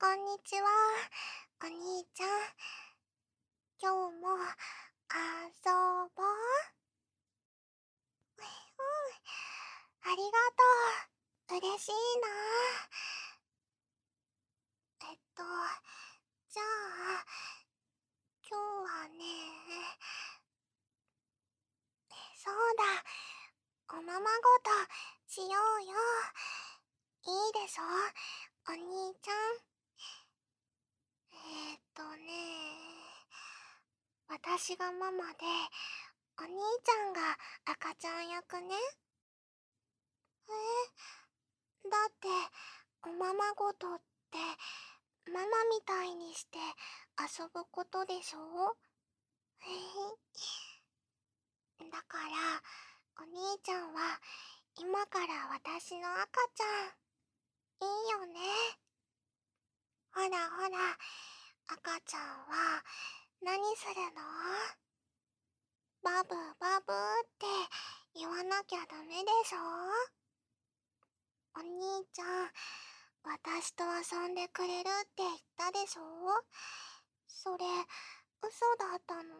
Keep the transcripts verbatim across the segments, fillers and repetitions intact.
こんにちは、お兄ちゃん。今日も遊ぼう。うん、ありがとう。嬉しいな。えっと、じゃあ、今日はね、そうだ、おままごとしようよ。いいでしょ、お兄ちゃん。えーっとね、私がママで、お兄ちゃんが赤ちゃん役ね。え、だって、おままごとって、ママみたいにして遊ぶことでしょ。だから、お兄ちゃんは今から私の赤ちゃん。いいよね。ほらほら、赤ちゃんは何するの？バブバブって言わなきゃダメでしょ。お兄ちゃん、私と遊んでくれるって言ったでしょ。それ、嘘だったの？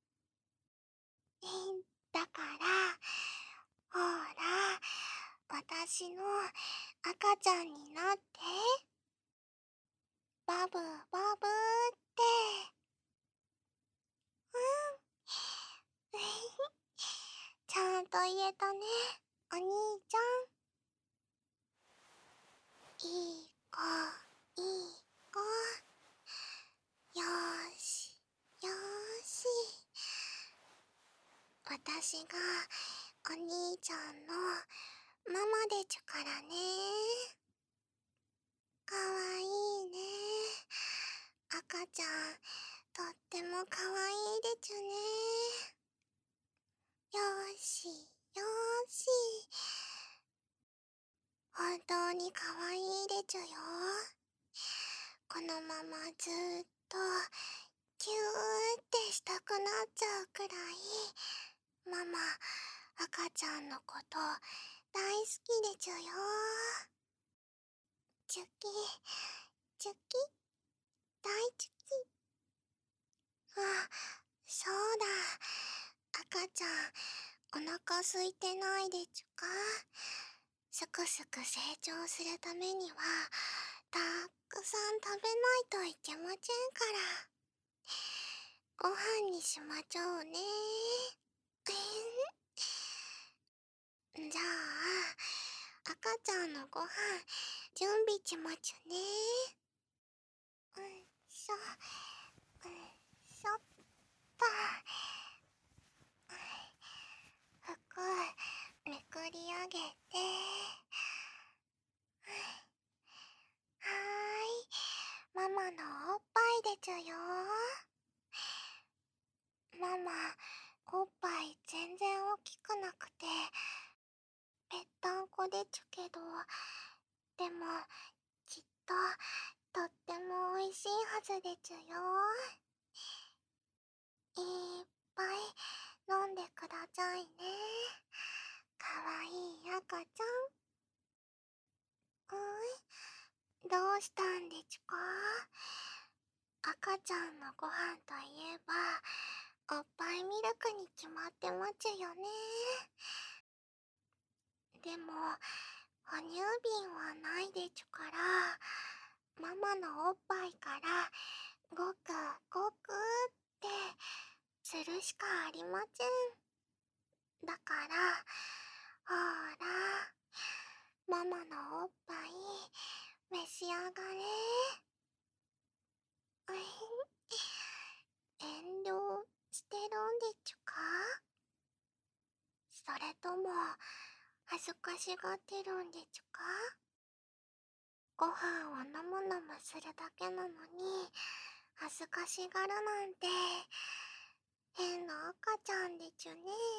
だから、ほら、私の赤ちゃんになって、バブバブって。うん。ちゃんと言えたね、お兄ちゃん。いい子、いい子。よーし、よーし。私がお兄ちゃんのママでちゅからね。かわいいね。赤ちゃん、とってもかわいいでちゅね。よーし、よーし。本当にかわいいでちゅよ。このままずーっとキューってしたくなっちゃうくらい、ママ、赤ちゃんのこと大好きでちゅよ。チュキ、チュキ、大チュキ。あ、そうだ。赤ちゃん、お腹空いてないでちゅか。すくすく成長するためには、たくさん食べないといけませんから。ご飯にしまちょうね。じゃあ、赤ちゃんのご飯、準備しまちゅね。うんしょ、うんしょっと。服、めくり上げて。はーい、ママのおっぱいでちゅよ。ママ、おっぱい全然大きくなくて、ぺったんこでちゅけど、でも、きっと、とっても美味しいはずでちゅよ。いっぱい飲んでくださいね。かわいい赤ちゃん。うん、どうしたんでちゅか？赤ちゃんのご飯といえば、おっぱいミルクに決まってまちゅよね。でも、哺乳瓶はないでちゅから、ママのおっぱいからごくごくってするしかありません。だから、ほら、ママのおっぱい召し上がれ。うひ遠慮してるんでちゅか？それとも、恥ずかしがってるんでちゅか？ご飯をのむのむするだけなのに、恥ずかしがるなんて、変な赤ちゃんでちゅね。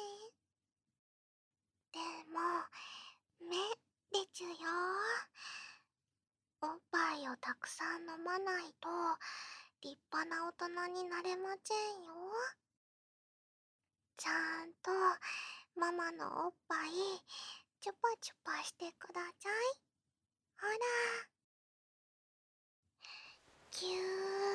でも、目でちゅよ。おっぱいをたくさん飲まないと、立派な大人になれませんよ。ちゃんと、ママのおっぱい、チュパチュパしてください。ほら。 ぎゅー。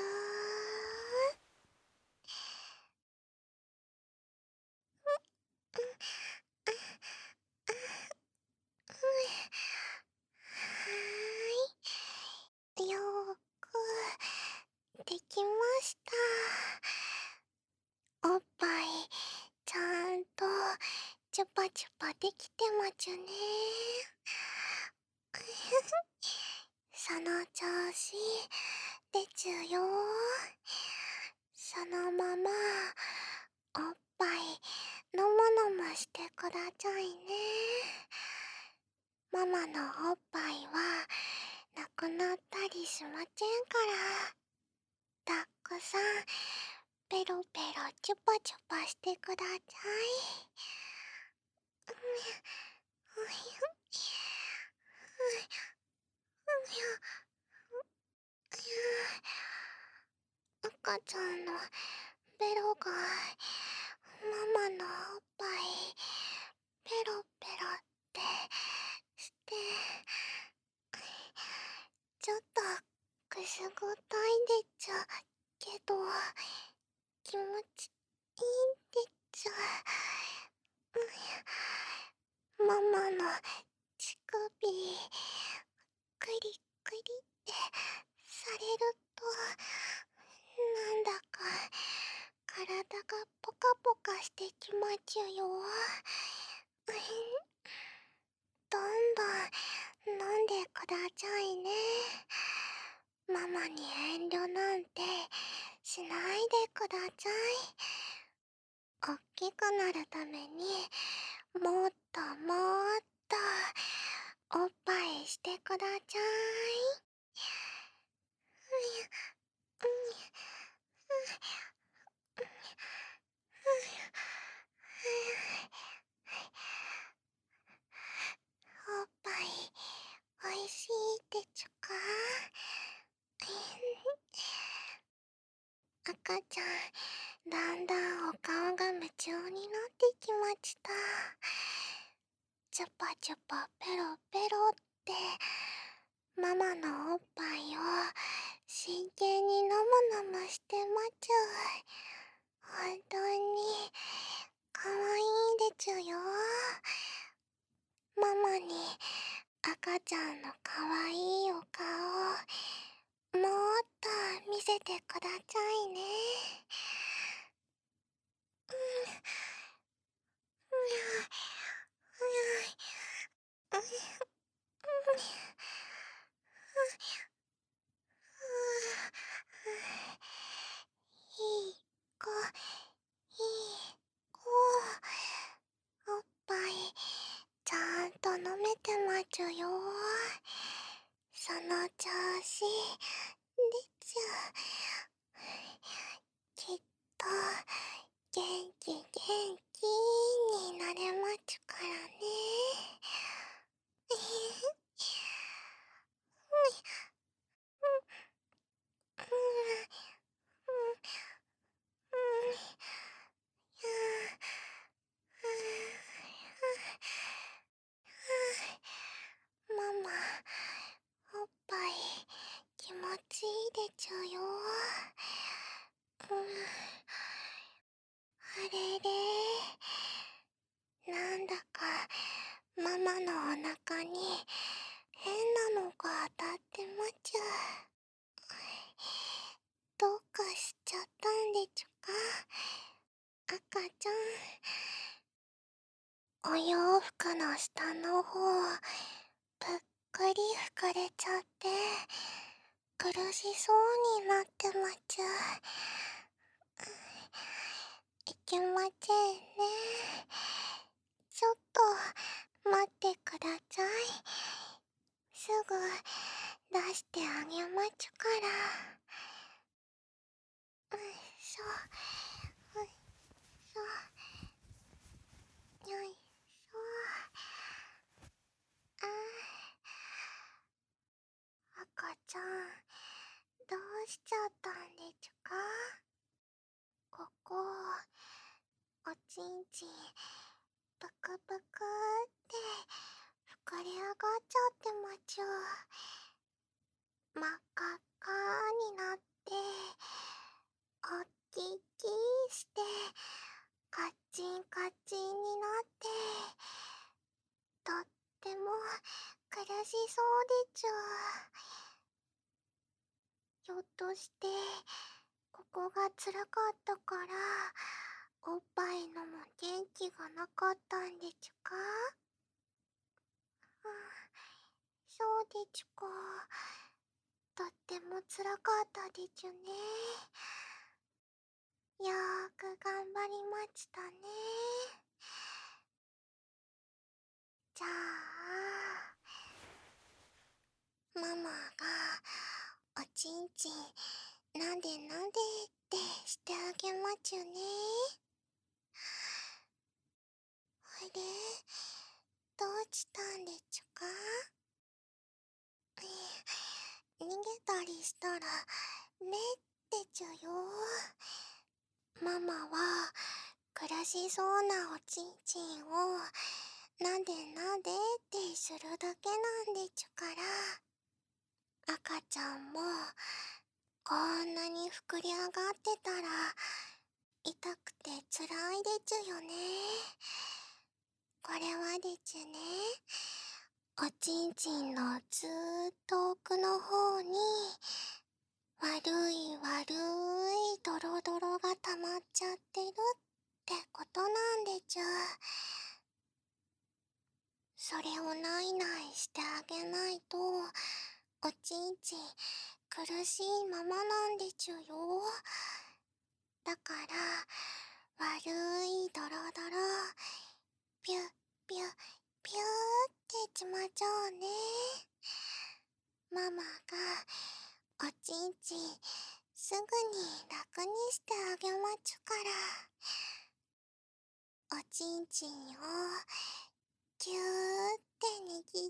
はーい。よーくできました。おっぱいちゃんとチュパチュパできてまちゅね。その調子でちゅよ。そのままおっぱいのむのむしてくださいね。ママのおっぱいはなくなったりしませんから、たくさんペロペロチュパチュパしてください。うう赤ちゃんのベロがママのおっぱいペロペロってしてちょっとくすぐったいんでちゅけど気持ちいいんでちゅ。ママの乳首クリクリってされるとなんだか体がポカポカしてきまちゅよ。どんどん飲んでくださいね。ママに遠慮なんてしないでください。おっきくなるためにもっともっとおっぱいしてください。おっぱいおいしいでちゅか。赤ちゃん、だんだんお顔が夢中になってきました。チュパチュパペロペロってママのおっぱいを真剣にのむのむしてまちゅ。本当にかわいいでちゅよ。ママに赤ちゃんのかわいいお顔もっと見せてくださいね。いい子、いい子。おっぱいちゃんと飲めてまちゅよ。その調子でちゅ。きっと元気元気になれまちゅからね。ママ、おっぱい気持ちいいでちゅよ。あれれ、なんだかママのお腹に変なのが当たってまちゅ。どうかしちゃったんでちゅか、赤ちゃん。お洋服の下の方ぷっくり膨れちゃって苦しそうになってまちゅ。いけませんね。ちょっと待ってください。すぐ出してあげまちゅから。ういしょ、ういしょ、よいしょ。あー、赤ちゃん、どうしちゃったんでちゅか。ここ、おちんちん、ぷくぷくって膨れ上がっちゃってまちゅ。真っ赤っかになっそうでちゅ。ひょっとして、ここが辛かったから、おっぱいのも元気がなかったんでちゅか？うん、そうでちゅか。とっても辛かったでちゅね。よーく頑張りましたね。じゃあ、ママがおちんちんなんでなんでってしてあげまちゅね。あれ、どうしたんでちゅか？逃げたりしたらねってちゅよ。ママは苦しそうなおちんちんをなんでなんでってするだけなんでちゅから、赤ちゃんもこんなに膨れ上がってたら痛くてつらいでちゅよね。これはでちゅね、おちんちんのずーっと奥の方に悪い悪いドロドロが溜まっちゃってるってことなんでちゅ。それをないないしてあげないとおちんちん苦しいままなんでちゅよ。だから悪いドロドロピュッピュッピューってちまちょうね。ママがおちんちんすぐに楽にしてあげまちゅから、おちんちんをぎゅーって握って、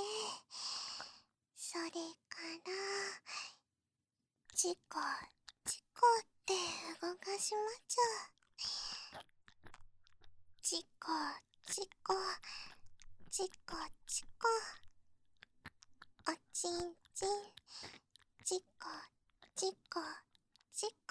それからチコチコって動かしまちゅ。チコチコチコチコ、おちんちんチコチコチコ。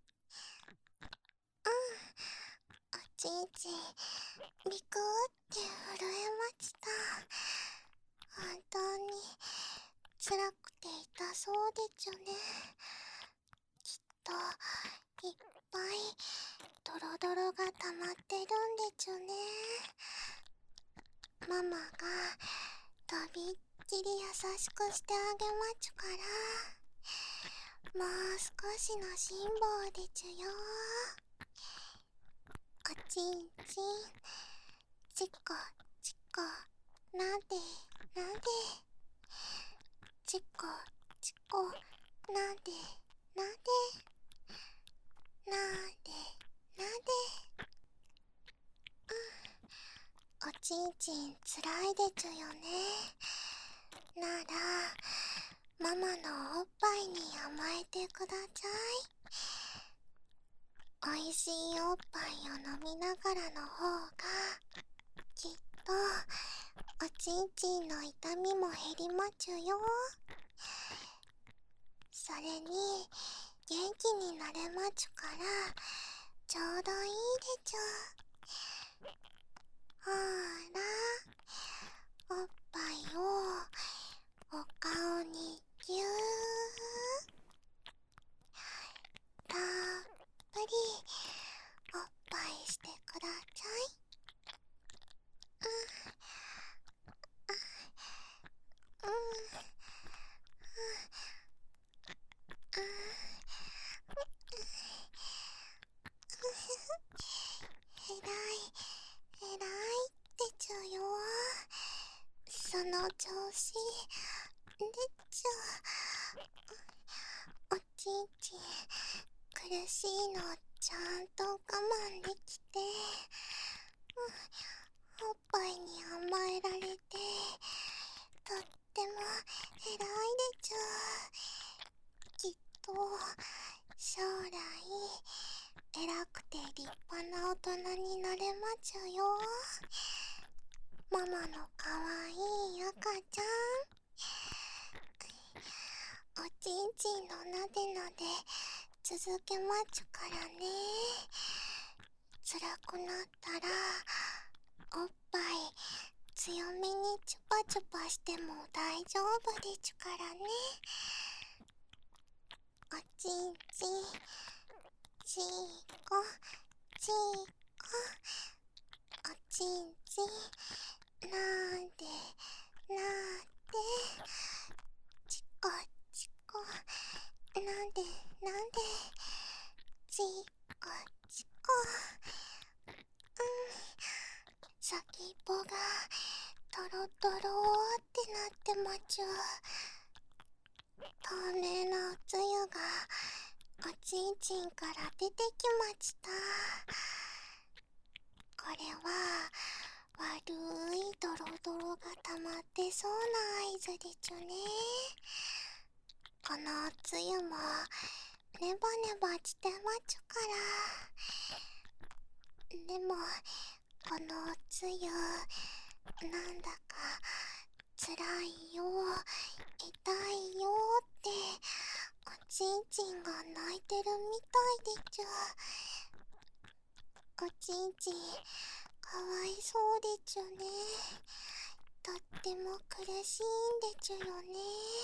うん、おちんちんビクって震えました。本当に辛くて痛そうでちゅね。きっといっぱいドロドロが溜まってるんでちゅね。ママがとびっきり優しくしてあげまちゅから、もう少しの辛抱でちゅよ。おちんちんチコチコなでなで、チコチコなでなでなでなで。うん、おちんちんつらいでちゅよね。ならママのおっぱいに甘えてください。おいしいおっぱいを飲みながらの方がきっとおちんちんの痛みも減りまちゅよ。それに元気になれまちゅからちょうどいいでちゅ。ほーら、おっぱいをお顔にぎゅー、たっぷりおっぱいしてください。うんうんうんうんえらいえらいってちゅよ。その調子でちゅ。おちんちん苦しいのちゃんと我慢できて、うん、おっぱいに甘えられてとっても偉いでちゅ。きっと将来偉くて立派な大人になれまちゅよ。ママのかわいい赤ちゃん、おちんちんのなでなで続けまちゅからね。辛くなったらおっぱい強めにチュパチュパしても大丈夫でちゅからね。おちんちん、ちーこ、ちーこ、おちんちん、なんで、なんで、ちこちこ、なんで、なんで、ちこちこ、うん、先っぽがトロトロってなってまちゅ。透明なおつゆがおちんちんから出てきました。これは悪いドロドロが溜まってそうな合図でちゅね。このおつゆもネバネバしてまちゅから。でもこのおつゆなんだかつらいよ、痛いよっておちんちんが泣いてるみたいでちゅ。おちんちんかわいそうでちゅね。とっても苦しいんでちゅよね。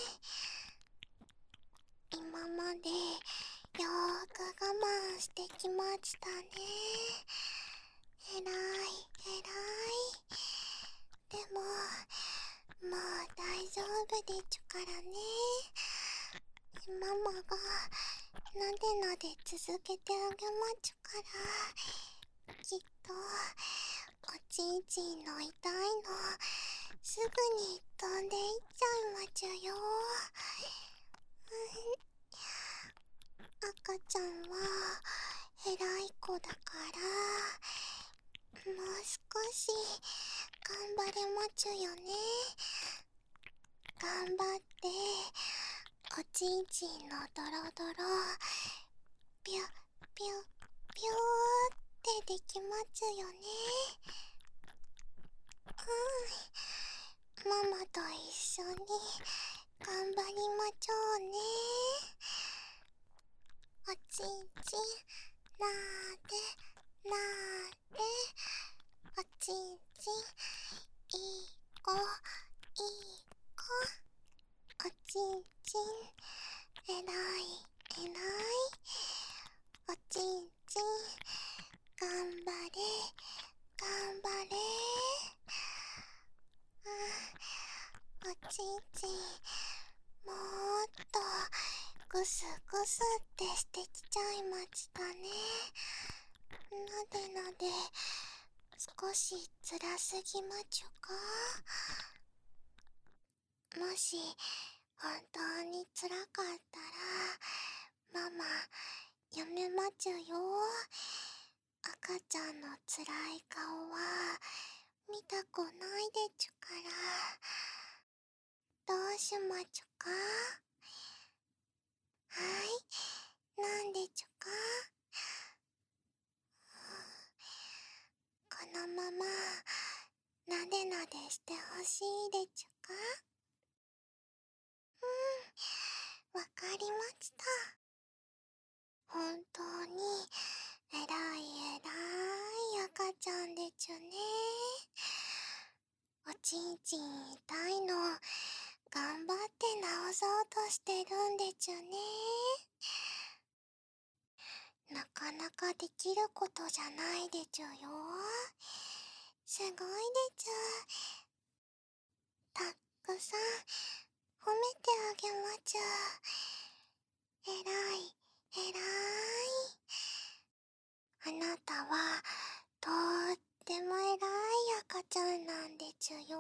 今までよーく我慢してきましたね。えらいえらい。でももう大丈夫でちゅからね。ママがなでなで続けてあげまちゅから、きっとおちんちんの痛いのすぐに飛んでいっちゃいまちゅよ。赤ちゃんは偉い子だからもう少し頑張れまちゅよね。頑張っておちんちんのドロドロピュピュピューってできまちゅよね。うん、ママと一緒に頑張りまちょうね。おちんちんなーでなーで、おちんちんいい子いい子、おちんちんえらいえらい、おちんちん頑張れ頑張れ。うん、おちんちんもっとぐすぐすってしてきちゃいましたね。なでなで少しつらすぎまちゅか。もし本当につらかったらママやめまちゅよ。赤ちゃんのつらい顔は見たくないでちゅから。どうしまちゅか。はい、なんでちゅか。このままなでなでしてほしいでちゅか。うん、わかりました。本当にえらいえらい赤ちゃんでちゅね。おちんちん痛いの頑張って治そうとしてるんでちゅね。なかなかできることじゃないでちゅよ。すごいでちゅ。たくさん褒めてあげまちゅ。えらいえらい。あなたはとってもえらい赤ちゃんなんでちゅよ。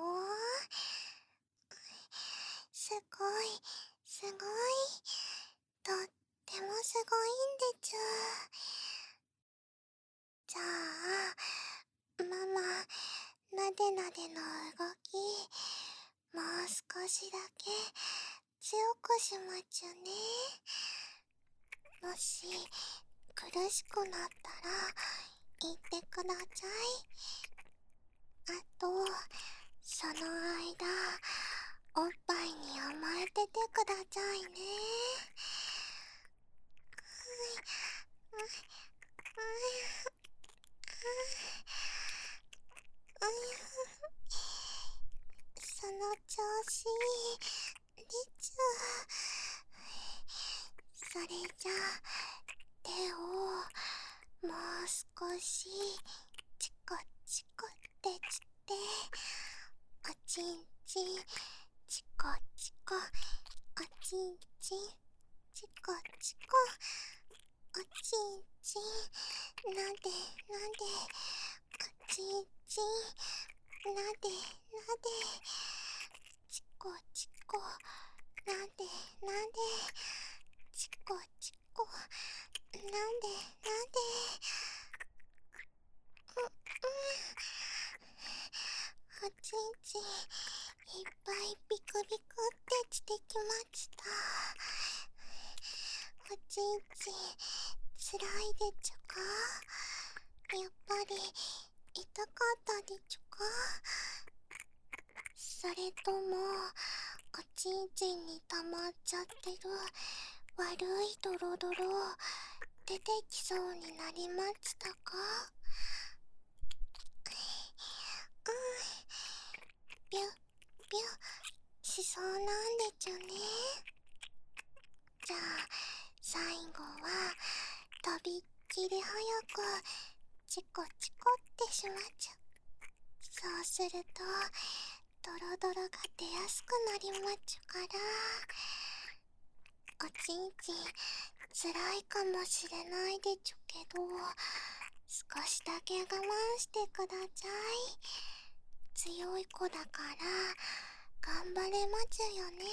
すごいすごい、とってもすごいんでちゅ。じゃあママなでなでの動きもう少しだけ強くしまちゅね。もし苦しくなったら言ってください。あとその間おっぱいに甘えててくださいね。うんうんうんうんそれじゃあ手をもう少しチコチコってつっておちんちんチコチコおちんちんチコチコおちんちんなでなでおちんちんなでなでチコチコなでなでチコチコなでなでう、うん、おちんちんいっぱいビクビクってしてきました。おちんちんつらいでちゅか？やっぱり痛かったでちゅか？それともおちんちんに溜まっちゃってる悪いドロドロ出てきそうになりましたか？うん、ぴゅぴゅしそうなんでちゅね。じゃあ最後はとびっきり早くチコチコってしまちゅ。そうするとドロドロが出やすくなりまちゅから。おちんちんつらいかもしれないでちゅけど少しだけ我慢してください。強い子だから頑張れまちゅよね。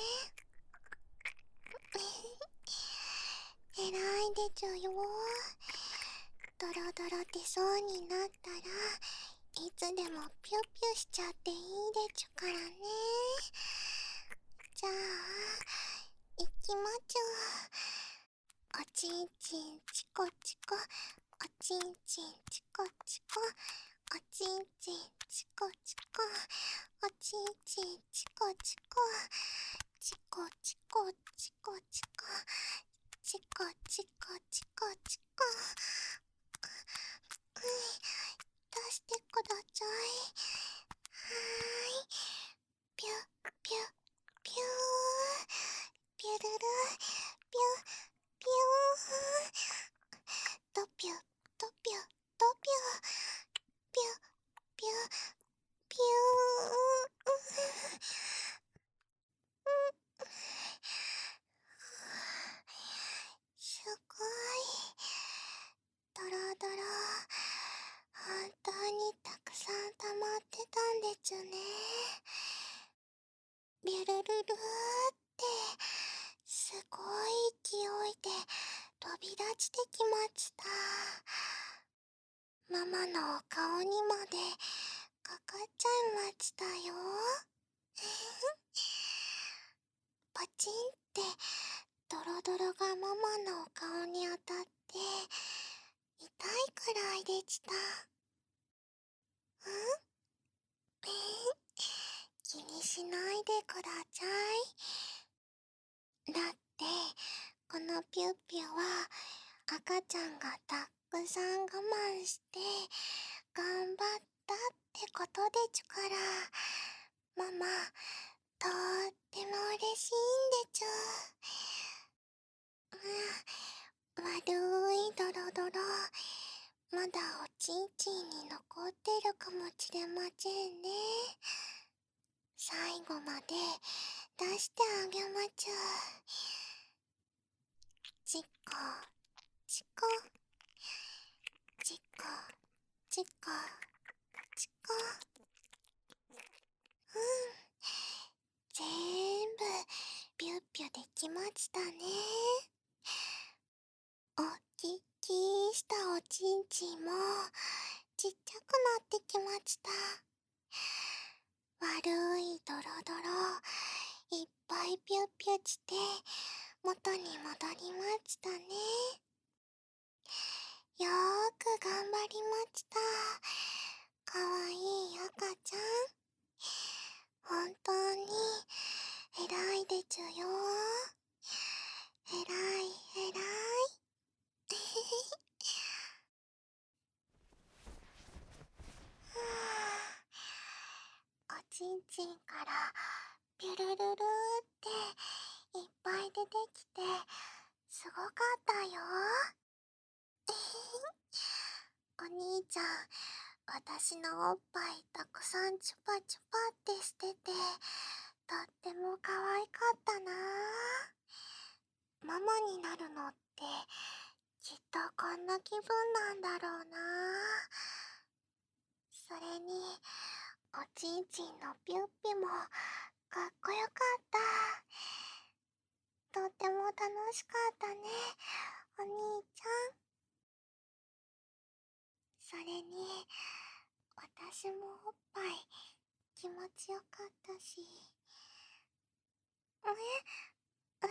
えらいでちゅよ。ドロドロ出そうになったらいつでもピュピュしちゃっていいでちゅからね。じゃあいきまちゅ。おちんちんチコチコおちんちんチコチコおちんちんチコチコおちんちんチコチコチコチコチコチコチコチコチコチコ出してください。はーい。ピュピュピューピュルルピュピュードピュドピュドピュピュピュピューすごいドロドロ本当にたくさん溜まってたんでちゅね。ビュルルルーってすごい勢いで飛び出してきました。ママのお顔にまでかかっちゃいましたよ。パチンってドロドロがママのお顔に当たって痛いくらいでした。うん気にしないでください。だってこのピュッピュは赤ちゃんがたくさん我慢して頑張ったってことでちゅから、ママとっても嬉しいんでちゅ。うん、悪いドロドロまだおちんちんに残ってるかもしれませんね。最後まで出してあげまちゅ。チコチコチコチコチコ。うん全部ピュッピュできましたね。おっききしたおちんちんもちっちゃくなってきました。悪いドロドロいっぱいピュッピュして元に戻りましたね。よーく頑張りました。かわいい赤ちゃん。本当に偉いでちゅよ。偉い偉い。おちんちんからピュルルルーっていっぱい出てきてすごかったよ。お兄ちゃん、私のおっぱいたくさんチュパチュパってしてて、とっても可愛かったな。ママになるのってきっとこんな気分なんだろうな。それにおちんちんのピュッピもかっこよかった。とっても楽しかったね、お兄ちゃん。それに私もおっぱい気持ちよかったし。えう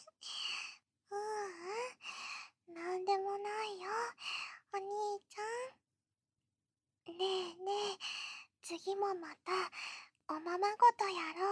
うん、なんでもないよ、お兄ちゃん。ねえねえ、次もまたおままごとやろ